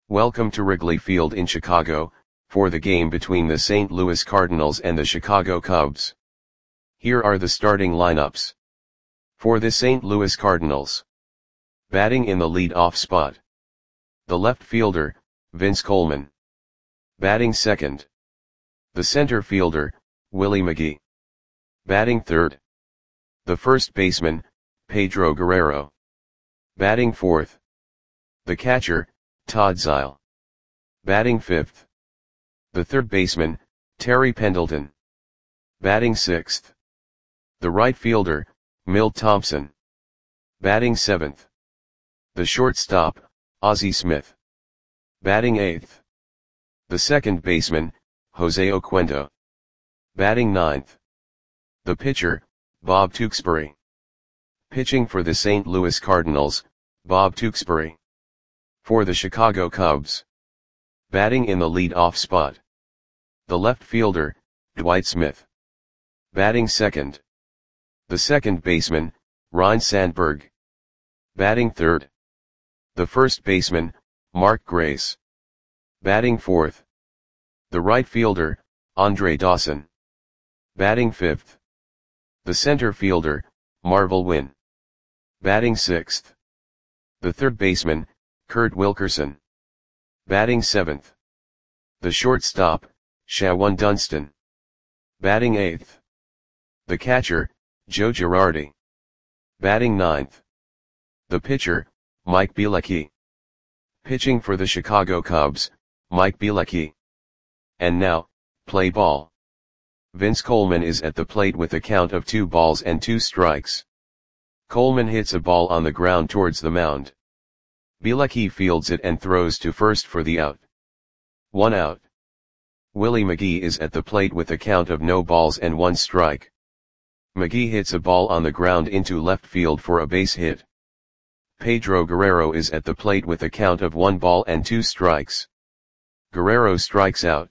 Welcome to Wrigley Field in Chicago, for the game between the St. Louis Cardinals and the Chicago Cubs. Here are the starting lineups. For the St. Louis Cardinals. Batting in the lead-off spot. The left fielder, Vince Coleman. Batting second. The center fielder, Willie McGee. Batting third. The first baseman, Pedro Guerrero. Batting fourth. The catcher, Todd Zeile. Batting fifth. The third baseman, Terry Pendleton. Batting sixth. The right fielder, Milt Thompson. Batting seventh. The shortstop, Ozzie Smith. Batting eighth. The second baseman, Jose Oquendo. Batting ninth. The pitcher, Bob Tewksbury. Pitching for the St. Louis Cardinals, Bob Tewksbury. For the Chicago Cubs. Batting in the lead-off spot. The left fielder, Dwight Smith. Batting second. The second baseman, Ryne Sandberg. Batting third. The first baseman, Mark Grace. Batting fourth. The right fielder, Andre Dawson. Batting fifth. The center fielder, Marvel Wynn. Batting sixth. The third baseman, Kurt Wilkerson. Batting seventh. The shortstop, Shawon Dunston. Batting eighth. The catcher, Joe Girardi. Batting ninth. The pitcher, Mike Bielecki. Pitching for the Chicago Cubs, Mike Bielecki. And now, play ball. Vince Coleman is at the plate with a count of 2 balls and 2 strikes. Coleman hits a ball on the ground towards the mound. Bielecki fields it and throws to first for the out. 1 out. Willie McGee is at the plate with a count of no balls and 1 strike. McGee hits a ball on the ground into left field for a base hit. Pedro Guerrero is at the plate with a count of 1 ball and 2 strikes. Guerrero strikes out.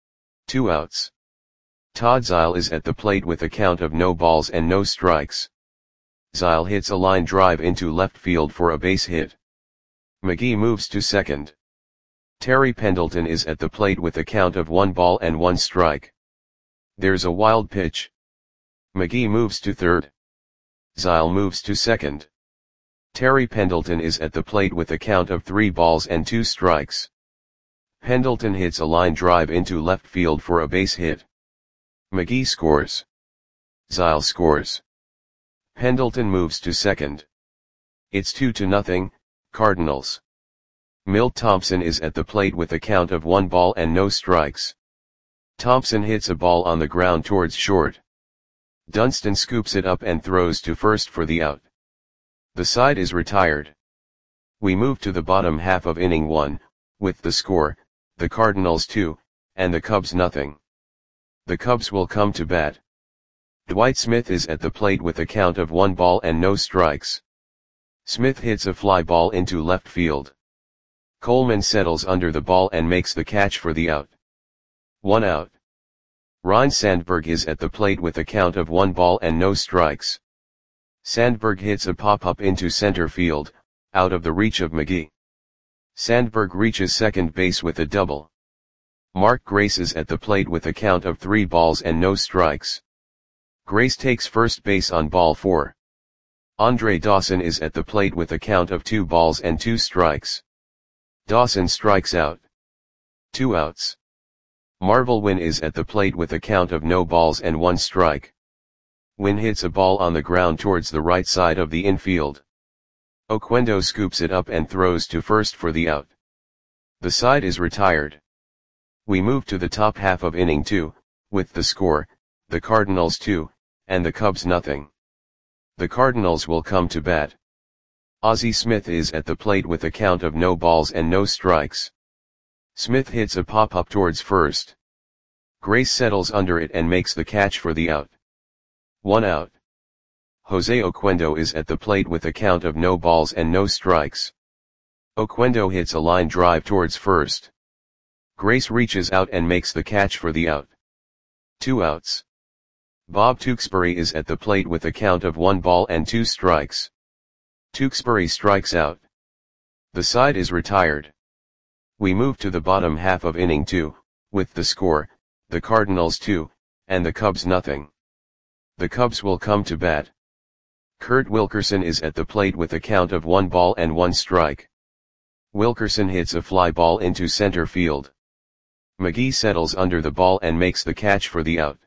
2 outs. Todd Zeile is at the plate with a count of no balls and no strikes. Zeile hits a line drive into left field for a base hit. McGee moves to second. Terry Pendleton is at the plate with a count of 1 ball and 1 strike. There's a wild pitch. McGee moves to third. Zeile moves to second. Terry Pendleton is at the plate with a count of 3 balls and 2 strikes. Pendleton hits a line drive into left field for a base hit. McGee scores. Zeile scores. Pendleton moves to second. It's 2-0, Cardinals. Milt Thompson is at the plate with a count of 1 ball and no strikes. Thompson hits a ball on the ground towards short. Dunston scoops it up and throws to first for the out. The side is retired. We move to the bottom half of inning 1, with the score, the Cardinals 2, and the Cubs nothing. The Cubs will come to bat. Dwight Smith is at the plate with a count of 1 ball and no strikes. Smith hits a fly ball into left field. Coleman settles under the ball and makes the catch for the out. 1 out. Ryne Sandberg is at the plate with a count of 1 ball and no strikes. Sandberg hits a pop-up into center field, out of the reach of McGee. Sandberg reaches second base with a double. Mark Grace is at the plate with a count of 3 balls and no strikes. Grace takes first base on ball 4. Andre Dawson is at the plate with a count of 2 balls and 2 strikes. Dawson strikes out. 2 outs. Marvel Wynn is at the plate with a count of no balls and 1 strike. Wynn hits a ball on the ground towards the right side of the infield. Oquendo scoops it up and throws to first for the out. The side is retired. We move to the top half of inning 2, with the score, the Cardinals 2, and the Cubs nothing. The Cardinals will come to bat. Ozzie Smith is at the plate with a count of no balls and no strikes. Smith hits a pop-up towards first. Grace settles under it and makes the catch for the out. 1 out. Jose Oquendo is at the plate with a count of no balls and no strikes. Oquendo hits a line drive towards first. Grace reaches out and makes the catch for the out. 2 outs. Bob Tewksbury is at the plate with a count of 1 ball and 2 strikes. Tewksbury strikes out. The side is retired. We move to the bottom half of inning 2, with the score, the Cardinals 2, and the Cubs nothing. The Cubs will come to bat. Kurt Wilkerson is at the plate with a count of 1 ball and 1 strike. Wilkerson hits a fly ball into center field. McGee settles under the ball and makes the catch for the out.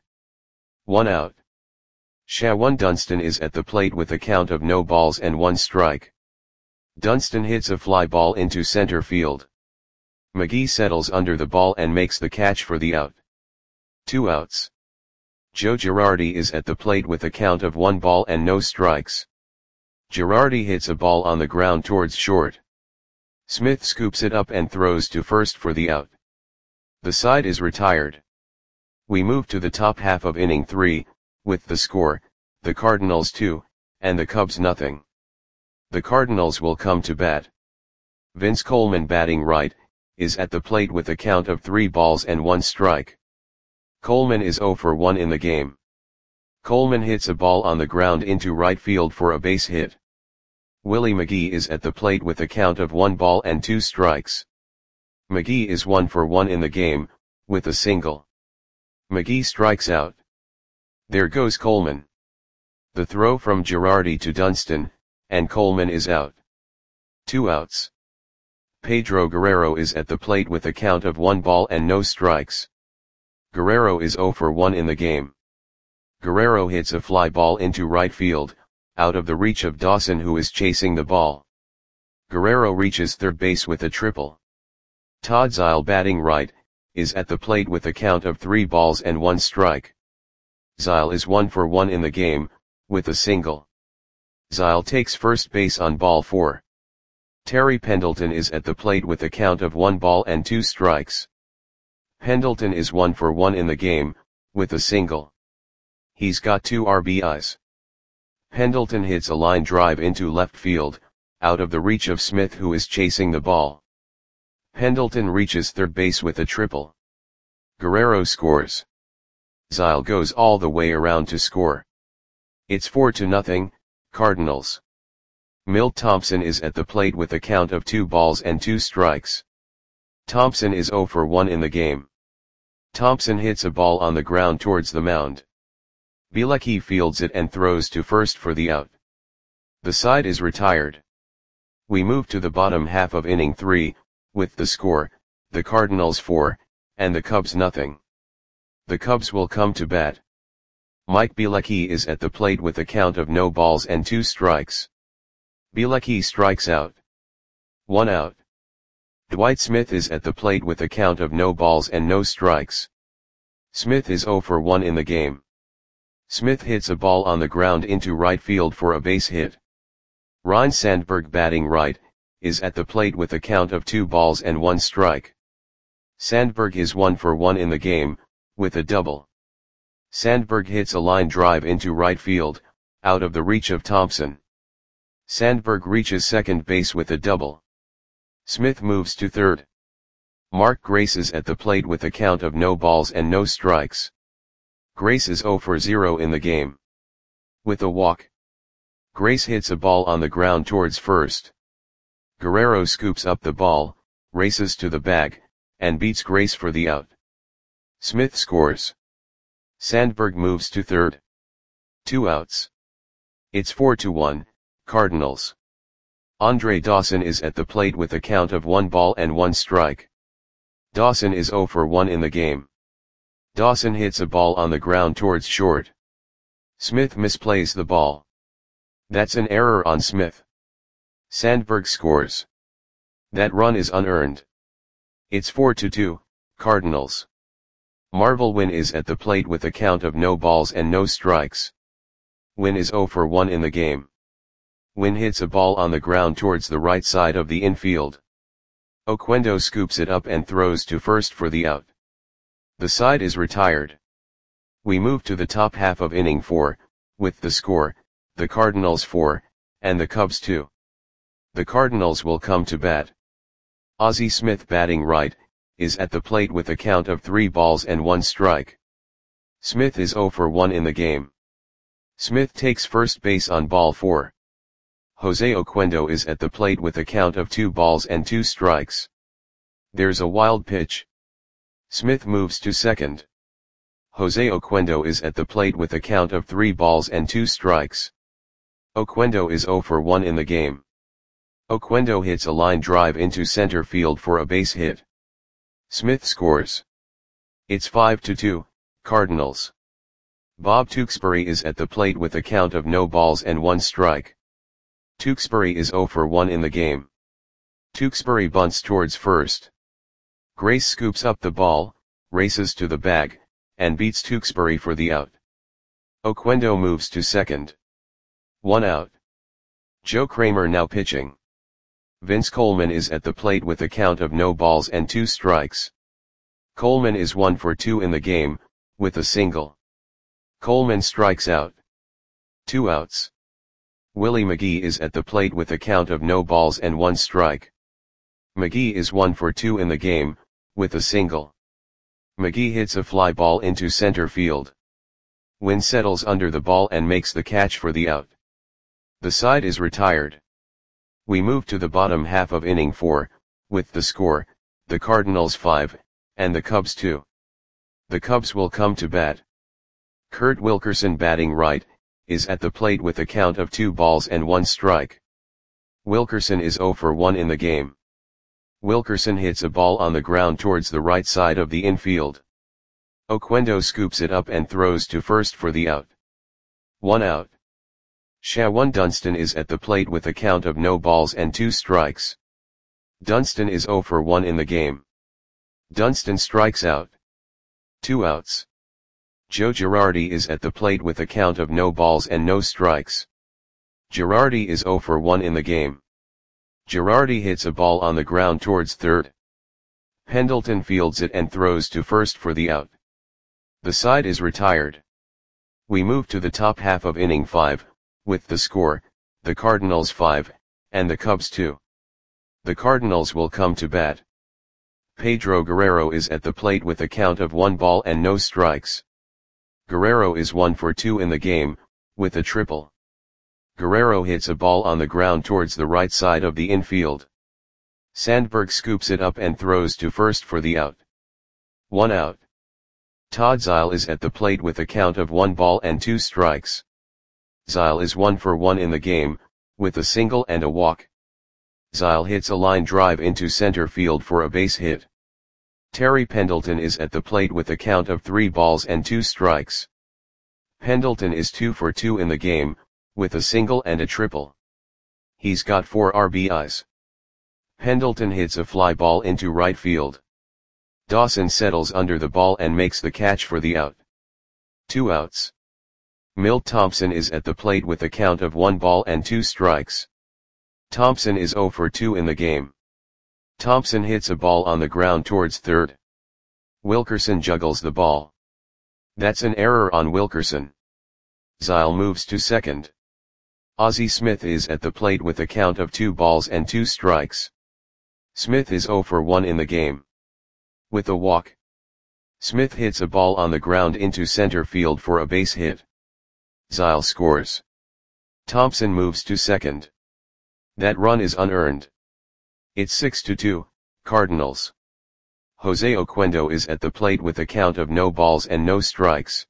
1 out. Shawan Dunston is at the plate with a count of no balls and 1 strike. Dunston hits a fly ball into center field. McGee settles under the ball and makes the catch for the out. 2 outs. Joe Girardi is at the plate with a count of 1 ball and no strikes. Girardi hits a ball on the ground towards short. Smith scoops it up and throws to first for the out. The side is retired. We move to the top half of inning 3, with the score, the Cardinals 2, and the Cubs nothing. The Cardinals will come to bat. Vince Coleman, batting right, is at the plate with a count of 3 balls and 1 strike. Coleman is 0 for 1 in the game. Coleman hits a ball on the ground into right field for a base hit. Willie McGee is at the plate with a count of 1 ball and 2 strikes. McGee is 1 for 1 in the game, with a single. McGee strikes out. There goes Coleman. The throw from Girardi to Dunston, and Coleman is out. 2 outs. Pedro Guerrero is at the plate with a count of 1 ball and no strikes. Guerrero is 0 for 1 in the game. Guerrero hits a fly ball into right field, out of the reach of Dawson, who is chasing the ball. Guerrero reaches third base with a triple. Todd Zeile, batting right, is at the plate with a count of 3 balls and 1 strike. Zeile is 1 for 1 in the game, with a single. Zeile takes first base on ball 4. Terry Pendleton is at the plate with a count of 1 ball and 2 strikes. Pendleton is 1 for 1 in the game, with a single. He's got 2 RBIs. Pendleton hits a line drive into left field, out of the reach of Smith, who is chasing the ball. Pendleton reaches third base with a triple. Guerrero scores. Zeile goes all the way around to score. It's 4-0, Cardinals. Milt Thompson is at the plate with a count of 2 balls and 2 strikes. Thompson is 0 for 1 in the game. Thompson hits a ball on the ground towards the mound. Bielecki fields it and throws to first for the out. The side is retired. We move to the bottom half of inning 3, with the score, the Cardinals 4, and the Cubs nothing. The Cubs will come to bat. Mike Bielecki is at the plate with a count of no balls and 2 strikes. Bielecki strikes out. 1 out. Dwight Smith is at the plate with a count of no balls and no strikes. Smith is 0 for 1 in the game. Smith hits a ball on the ground into right field for a base hit. Ryne Sandberg, batting right, is at the plate with a count of 2 balls and 1 strike. Sandberg is 1 for 1 in the game, with a double. Sandberg hits a line drive into right field, out of the reach of Thompson. Sandberg reaches second base with a double. Smith moves to third. Mark Grace is at the plate with a count of no balls and no strikes. Grace is 0 for 0 in the game. With a walk. Grace hits a ball on the ground towards first. Guerrero scoops up the ball, races to the bag, and beats Grace for the out. Smith scores. Sandberg moves to third. 2 outs. It's 4-1, Cardinals. Andre Dawson is at the plate with a count of 1 ball and 1 strike. Dawson is 0 for 1 in the game. Dawson hits a ball on the ground towards short. Smith misplays the ball. That's an error on Smith. Sandberg scores. That run is unearned. It's 4-2, Cardinals. Marvel Wynn is at the plate with a count of no balls and no strikes. Wynn is 0 for 1 in the game. Wynn hits a ball on the ground towards the right side of the infield. Oquendo scoops it up and throws to first for the out. The side is retired. We move to the top half of inning 4, with the score, the Cardinals 4, and the Cubs 2. The Cardinals will come to bat. Ozzie Smith, batting right, is at the plate with a count of 3 balls and 1 strike. Smith is 0 for 1 in the game. Smith takes first base on ball 4. Jose Oquendo is at the plate with a count of 2 balls and 2 strikes. There's a wild pitch. Smith moves to second. Jose Oquendo is at the plate with a count of 3 balls and 2 strikes. Oquendo is 0 for 1 in the game. Oquendo hits a line drive into center field for a base hit. Smith scores. It's 5-2, Cardinals. Bob Tewksbury is at the plate with a count of no balls and 1 strike. Tewksbury is 0 for 1 in the game. Tewksbury bunts towards first. Grace scoops up the ball, races to the bag, and beats Tewksbury for the out. Oquendo moves to second. 1 out. Joe Kramer now pitching. Vince Coleman is at the plate with a count of no balls and 2 strikes. Coleman is 1 for 2 in the game, with a single. Coleman strikes out. 2 outs. Willie McGee is at the plate with a count of no balls and 1 strike. McGee is 1 for 2 in the game, with a single. McGee hits a fly ball into center field. Wynn settles under the ball and makes the catch for the out. The side is retired. We move to the bottom half of inning 4, with the score, the Cardinals 5, and the Cubs 2. The Cubs will come to bat. Kurt Wilkerson, batting right, is at the plate with a count of 2 balls and 1 strike. Wilkerson is 0 for 1 in the game. Wilkerson hits a ball on the ground towards the right side of the infield. Oquendo scoops it up and throws to first for the out. 1 out. Shawan Dunston is at the plate with a count of no balls and 2 strikes. Dunston is 0 for 1 in the game. Dunston strikes out. 2 outs. Joe Girardi is at the plate with a count of no balls and no strikes. Girardi is 0 for 1 in the game. Girardi hits a ball on the ground towards third. Pendleton fields it and throws to first for the out. The side is retired. We move to the top half of inning 5, with the score, the Cardinals 5, and the Cubs 2. The Cardinals will come to bat. Pedro Guerrero is at the plate with a count of 1 ball and no strikes. Guerrero is 1 for 2 in the game, with a triple. Guerrero hits a ball on the ground towards the right side of the infield. Sandberg scoops it up and throws to first for the out. 1 out. Todd Zeile is at the plate with a count of 1 ball and 2 strikes. Zeile is 1 for 1 in the game, with a single and a walk. Zeile hits a line drive into center field for a base hit. Terry Pendleton is at the plate with a count of 3 balls and 2 strikes. Pendleton is 2 for 2 in the game, with a single and a triple. He's got 4 RBIs. Pendleton hits a fly ball into right field. Dawson settles under the ball and makes the catch for the out. 2 outs. Milt Thompson is at the plate with a count of 1 ball and 2 strikes. Thompson is 0 for 2 in the game. Thompson hits a ball on the ground towards third. Wilkerson juggles the ball. That's an error on Wilkerson. Zeile moves to second. Ozzie Smith is at the plate with a count of 2 balls and 2 strikes. Smith is 0 for 1 in the game. With a walk. Smith hits a ball on the ground into center field for a base hit. Zeile scores. Thompson moves to second. That run is unearned. It's 6-2, Cardinals. Jose Oquendo is at the plate with a count of no balls and no strikes.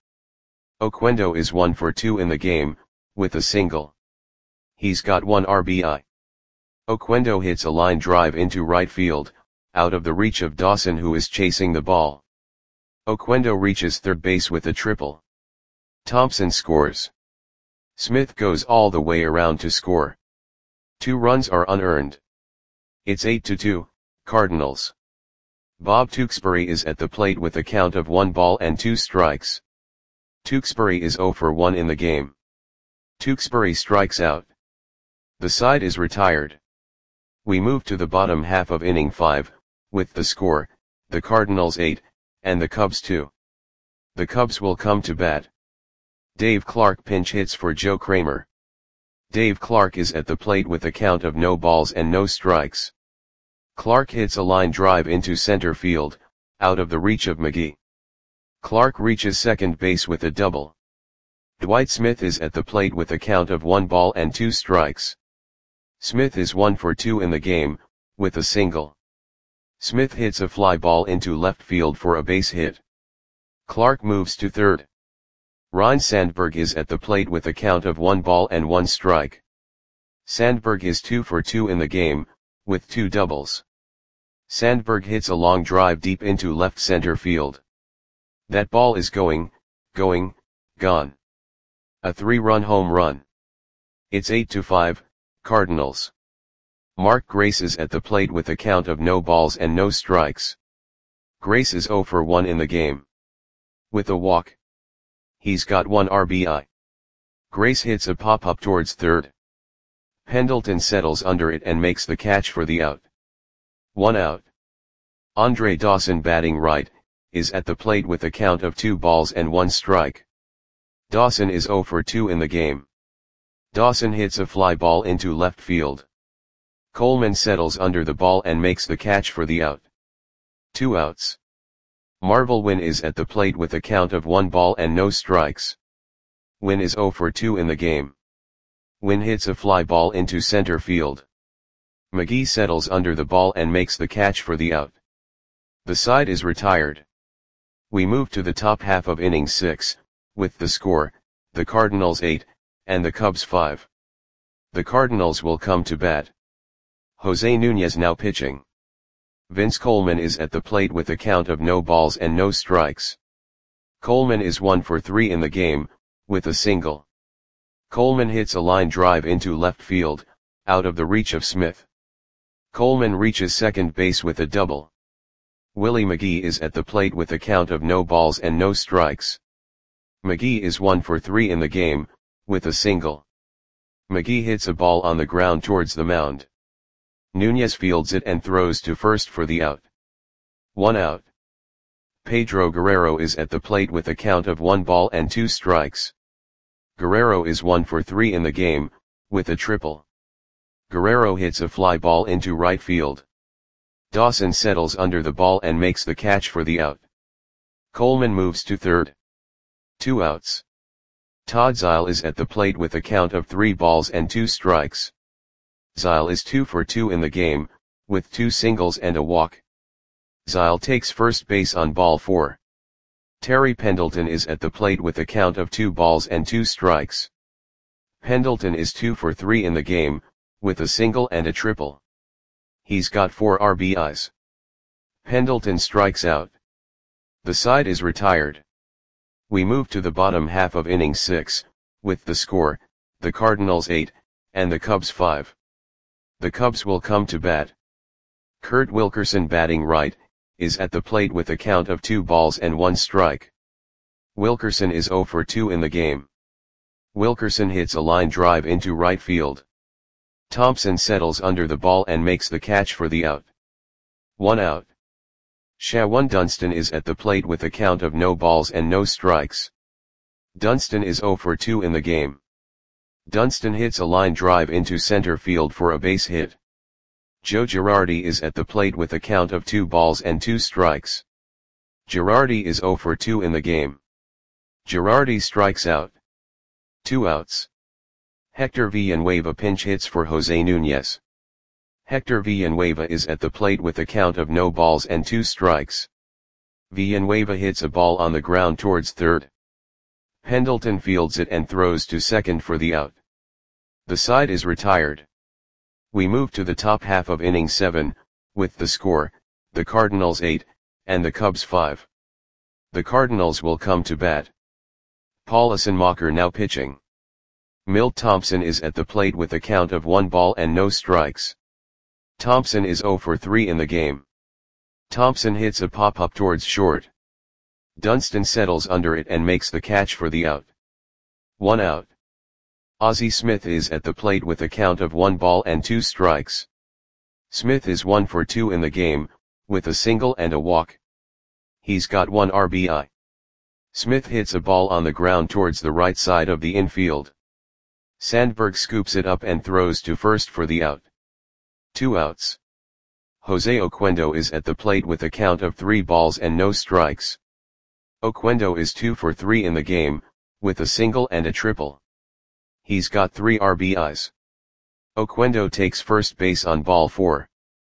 Oquendo is 1 for 2 in the game, with a single. He's got 1 RBI. Oquendo hits a line drive into right field, out of the reach of Dawson, who is chasing the ball. Oquendo reaches third base with a triple. Thompson scores. Smith goes all the way around to score. 2 runs are unearned. It's 8-2, Cardinals. Bob Tewksbury is at the plate with a count of 1 ball and 2 strikes. Tewksbury is 0 for 1 in the game. Tewksbury strikes out. The side is retired. We move to the bottom half of inning 5, with the score, the Cardinals 8, and the Cubs 2. The Cubs will come to bat. Dave Clark pinch hits for Joe Kramer. Dave Clark is at the plate with a count of no balls and no strikes. Clark hits a line drive into center field, out of the reach of McGee. Clark reaches second base with a double. Dwight Smith is at the plate with a count of 1 ball and 2 strikes. Smith is 1 for 2 in the game, with a single. Smith hits a fly ball into left field for a base hit. Clark moves to third. Ryne Sandberg is at the plate with a count of 1 ball and 1 strike. Sandberg is 2 for 2 in the game, with 2 doubles. Sandberg hits a long drive deep into left center field. That ball is gone. A 3-run home run. It's 8-5, Cardinals. Mark Grace is at the plate with a count of no balls and no strikes. Grace is 0 for 1 in the game. With a walk. He's got 1 RBI. Grace hits a pop-up towards third. Pendleton settles under it and makes the catch for the out. 1 out. Andre Dawson, batting right, is at the plate with a count of 2 balls and 1 strike. Dawson is 0 for 2 in the game. Dawson hits a fly ball into left field. Coleman settles under the ball and makes the catch for the out. 2 outs. Marvel Wynn is at the plate with a count of 1 ball and no strikes. Wynn is 0 for 2 in the game. Wynn hits a fly ball into center field. McGee settles under the ball and makes the catch for the out. The side is retired. We move to the top half of inning 6, with the score, the Cardinals 8, and the Cubs 5. The Cardinals will come to bat. Jose Nunez now pitching. Vince Coleman is at the plate with a count of no balls and no strikes. Coleman is 1 for 3 in the game, with a single. Coleman hits a line drive into left field, out of the reach of Smith. Coleman reaches second base with a double. Willie McGee is at the plate with a count of no balls and no strikes. McGee is 1 for 3 in the game, with a single. McGee hits a ball on the ground towards the mound. Nunez fields it and throws to first for the out. 1 out. Pedro Guerrero is at the plate with a count of 1 ball and 2 strikes. Guerrero is 1 for 3 in the game, with a triple. Guerrero hits a fly ball into right field. Dawson settles under the ball and makes the catch for the out. Coleman moves to third. 2 outs. Todd Zeile is at the plate with a count of 3 balls and 2 strikes. Zeile is 2 for 2 in the game, with 2 singles and a walk. Zeile takes first base on ball 4. Terry Pendleton is at the plate with a count of 2 balls and 2 strikes. Pendleton is 2 for 3 in the game, with a single and a triple. He's got 4 RBIs. Pendleton strikes out. The side is retired. We move to the bottom half of inning 6, with the score, the Cardinals 8, and the Cubs 5. The Cubs will come to bat. Kurt Wilkerson, batting right, is at the plate with a count of 2 balls and 1 strike. Wilkerson is 0 for 2 in the game. Wilkerson hits a line drive into right field. Thompson settles under the ball and makes the catch for the out. 1 out. Shawan Dunston is at the plate with a count of no balls and no strikes. Dunston is 0 for 2 in the game. Dunston hits a line drive into center field for a base hit. Joe Girardi is at the plate with a count of 2 balls and 2 strikes. Girardi is 0 for 2 in the game. Girardi strikes out. 2 outs. Hector Villanueva pinch hits for Jose Nunez. Hector Villanueva is at the plate with a count of no balls and 2 strikes. Villanueva hits a ball on the ground towards third. Pendleton fields it and throws to second for the out. The side is retired. We move to the top half of inning 7, with the score, the Cardinals 8, and the Cubs 5. The Cardinals will come to bat. Paul Assenmacher now pitching. Milt Thompson is at the plate with a count of 1 ball and no strikes. Thompson is 0 for 3 in the game. Thompson hits a pop-up towards short. Dunston settles under it and makes the catch for the out. 1 out. Ozzie Smith is at the plate with a count of 1 ball and 2 strikes. Smith is 1 for 2 in the game, with a single and a walk. He's got 1 RBI. Smith hits a ball on the ground towards the right side of the infield. Sandberg scoops it up and throws to first for the out. 2 outs. Jose Oquendo is at the plate with a count of 3 balls and no strikes. Oquendo is 2 for 3 in the game, with a single and a triple. He's got 3 RBIs. Oquendo takes first base on ball 4.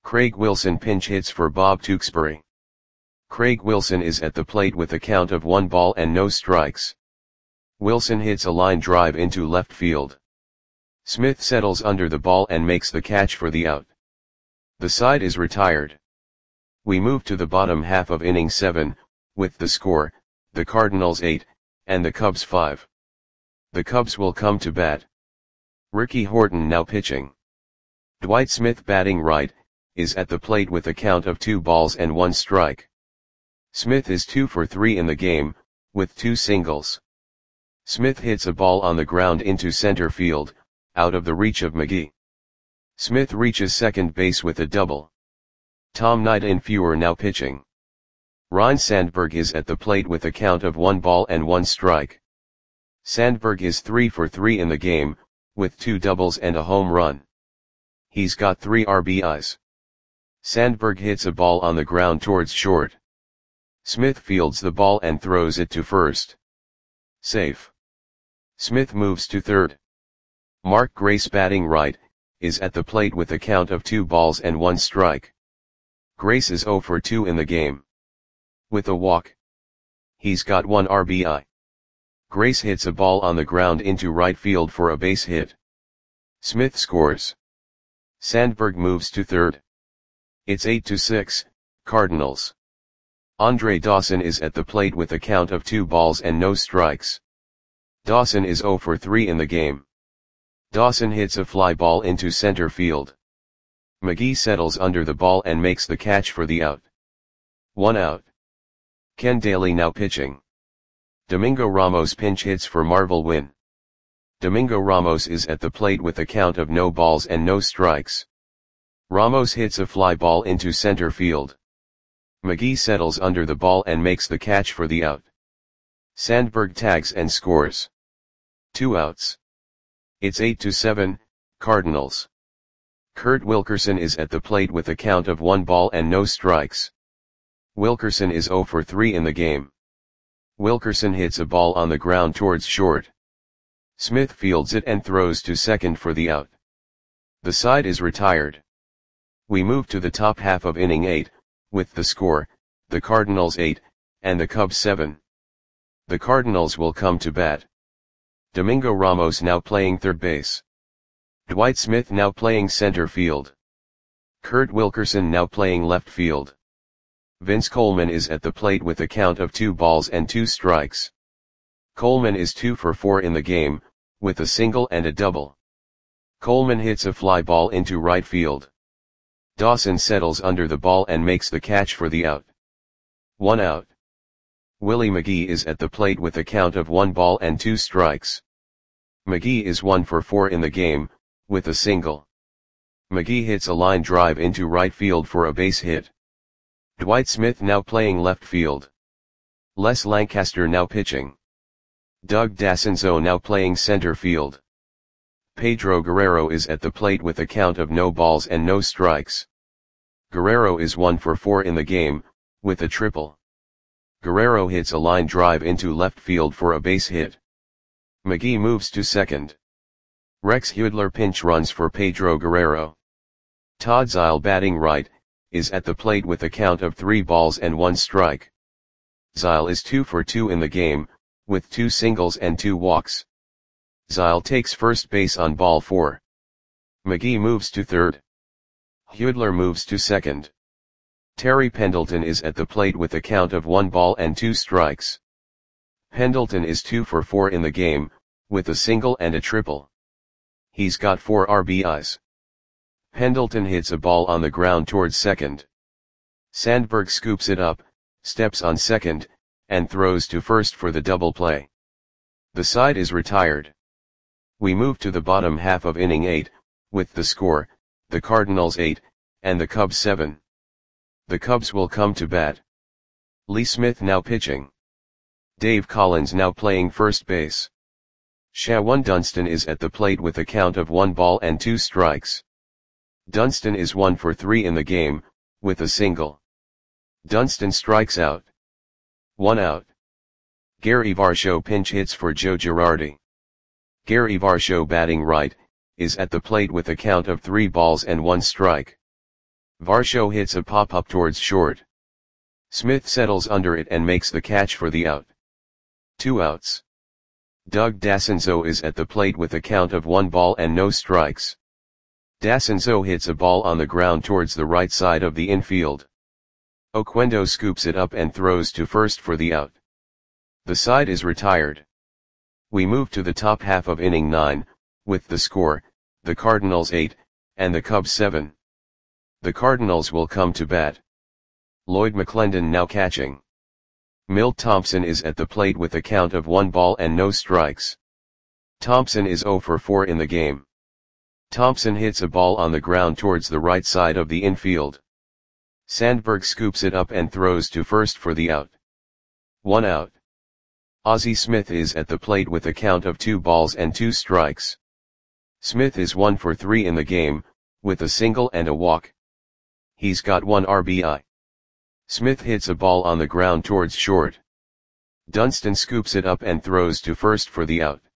Craig Wilson pinch hits for Bob Tewksbury. Craig Wilson is at the plate with a count of 1 ball and no strikes. Wilson hits a line drive into left field. Smith settles under the ball and makes the catch for the out. The side is retired. We move to the bottom half of inning 7, with the score, the Cardinals 8, and the Cubs 5. The Cubs will come to bat. Ricky Horton now pitching. Dwight Smith batting right, is at the plate with a count of 2 balls and 1 strike. Smith is 2 for 3 in the game, with 2 singles. Smith hits a ball on the ground into center field, out of the reach of McGee. Smith reaches second base with a double. Tom Knight-Infewer now pitching. Ryne Sandberg is at the plate with a count of 1 ball and 1 strike. Sandberg is 3 for 3 in the game, with 2 doubles and a home run. He's got 3 RBIs. Sandberg hits a ball on the ground towards short. Smith fields the ball and throws it to first. Safe. Smith moves to third. Mark Grace batting right, is at the plate with a count of 2 balls and 1 strike. Grace is 0 for 2 in the game. With a walk. He's got 1 RBI. Grace hits a ball on the ground into right field for a base hit. Smith scores. Sandberg moves to third. It's 8-6, Cardinals. Andre Dawson is at the plate with a count of 2 balls and no strikes. Dawson is 0 for 3 in the game. Dawson hits a fly ball into center field. McGee settles under the ball and makes the catch for the out. 1 out. Ken Daly now pitching. Domingo Ramos pinch hits for Marvel Wynn. Domingo Ramos is at the plate with a count of no balls and no strikes. Ramos hits a fly ball into center field. McGee settles under the ball and makes the catch for the out. Sandberg tags and scores. 2 outs. It's 8-7, Cardinals. Kurt Wilkerson is at the plate with a count of 1 ball and no strikes. Wilkerson is 0 for 3 in the game. Wilkerson hits a ball on the ground towards short. Smith fields it and throws to second for the out. The side is retired. We move to the top half of inning 8, with the score, the Cardinals 8, and the Cubs 7. The Cardinals will come to bat. Domingo Ramos now playing third base. Dwight Smith now playing center field. Kurt Wilkerson now playing left field. Vince Coleman is at the plate with a count of 2 balls and 2 strikes. Coleman is 2 for 4 in the game, with a single and a double. Coleman hits a fly ball into right field. Dawson settles under the ball and makes the catch for the out. 1 out. Willie McGee is at the plate with a count of 1 ball and 2 strikes. McGee is 1 for 4 in the game, with a single. McGee hits a line drive into right field for a base hit. Dwight Smith now playing left field. Les Lancaster now pitching. Doug Dassenzo now playing center field. Pedro Guerrero is at the plate with a count of no balls and no strikes. Guerrero is 1 for 4 in the game, with a triple. Guerrero hits a line drive into left field for a base hit. McGee moves to second. Rex Hudler pinch runs for Pedro Guerrero. Todd Zeile batting right, is at the plate with a count of 3 balls and 1 strike. Zeile is 2 for 2 in the game, with 2 singles and 2 walks. Zeile takes first base on ball 4. McGee moves to third. Hudler moves to second. Terry Pendleton is at the plate with a count of 1 ball and 2 strikes. Pendleton is 2 for 4 in the game, with a single and a triple. He's got 4 RBIs. Pendleton hits a ball on the ground towards second. Sandberg scoops it up, steps on second, and throws to first for the double play. The side is retired. We move to the bottom half of inning 8, with the score, the Cardinals 8, and the Cubs 7. The Cubs will come to bat. Lee Smith now pitching. Dave Collins now playing first base. Shawan Dunston is at the plate with a count of 1 ball and 2 strikes. Dunston is 1 for 3 in the game, with a single. Dunston strikes out. 1 out. Gary Varsho pinch hits for Joe Girardi. Gary Varsho batting right, is at the plate with a count of 3 balls and 1 strike. Varsho hits a pop-up towards short. Smith settles under it and makes the catch for the out. 2 outs. Doug Dasonzo is at the plate with a count of 1 ball and no strikes. Dasonzo hits a ball on the ground towards the right side of the infield. Oquendo scoops it up and throws to first for the out. The side is retired. We move to the top half of inning 9, with the score, the Cardinals 8, and the Cubs 7. The Cardinals will come to bat. Lloyd McClendon now catching. Milt Thompson is at the plate with a count of 1 ball and no strikes. Thompson is 0 for 4 in the game. Thompson hits a ball on the ground towards the right side of the infield. Sandberg scoops it up and throws to first for the out. 1 out. Ozzie Smith is at the plate with a count of 2 balls and 2 strikes. Smith is 1 for 3 in the game, with a single and a walk. He's got 1 RBI. Smith hits a ball on the ground towards short. Dunston scoops it up and throws to first for the out.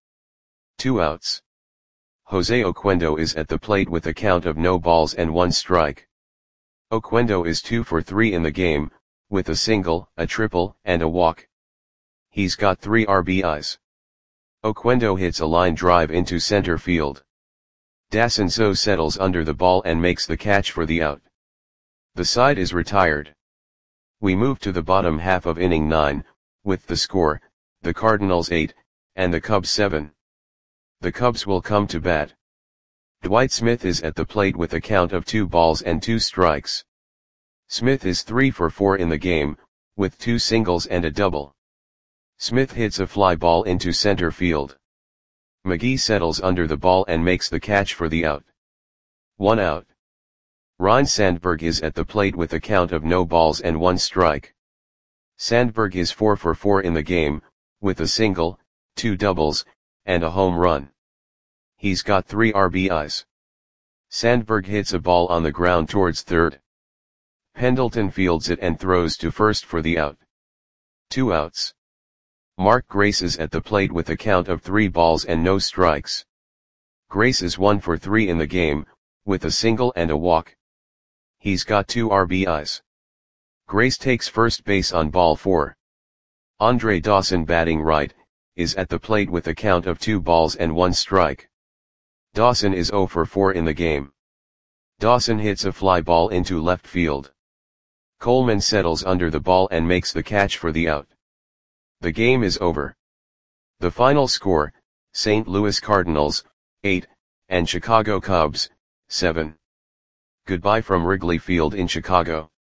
2 outs. Jose Oquendo is at the plate with a count of no balls and 1 strike. Oquendo is 2 for 3 in the game, with a single, a triple, and a walk. He's got 3 RBIs. Oquendo hits a line drive into center field. Dasonzo settles under the ball and makes the catch for the out. The side is retired. We move to the bottom half of inning 9, with the score, the Cardinals 8, and the Cubs 7. The Cubs will come to bat. Dwight Smith is at the plate with a count of 2 balls and 2 strikes. Smith is 3 for 4 in the game, with 2 singles and a double. Smith hits a fly ball into center field. McGee settles under the ball and makes the catch for the out. 1 out. Ryne Sandberg is at the plate with a count of no balls and 1 strike. Sandberg is 4 for 4 in the game, with a single, 2 doubles, and a home run. He's got 3 RBIs. Sandberg hits a ball on the ground towards third. Pendleton fields it and throws to first for the out. 2 outs. Mark Grace is at the plate with a count of 3 balls and no strikes. Grace is 1 for 3 in the game, with a single and a walk. He's got 2 RBIs. Grace takes first base on ball 4. Andre Dawson, batting right, is at the plate with a count of 2 balls and 1 strike. Dawson is 0 for 4 in the game. Dawson hits a fly ball into left field. Coleman settles under the ball and makes the catch for the out. The game is over. The final score, St. Louis Cardinals, 8, and Chicago Cubs, 7. Goodbye from Wrigley Field in Chicago.